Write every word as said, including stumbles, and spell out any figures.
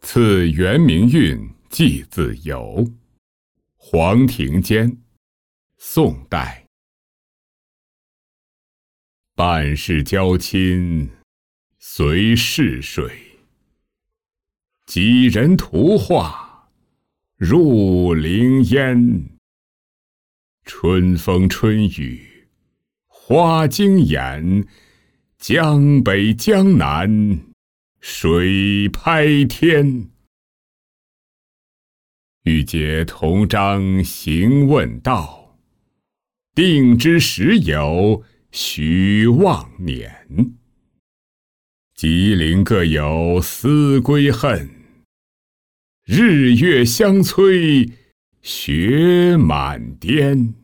赐元明运，祭自由。黄庭坚，宋代。半世交亲随逝水，几人图画入林烟。春风春雨花惊眼，江北江南水拍天。欲解同章行问道，定知时有许望年。吉林各有思归恨，日月相催雪满颠。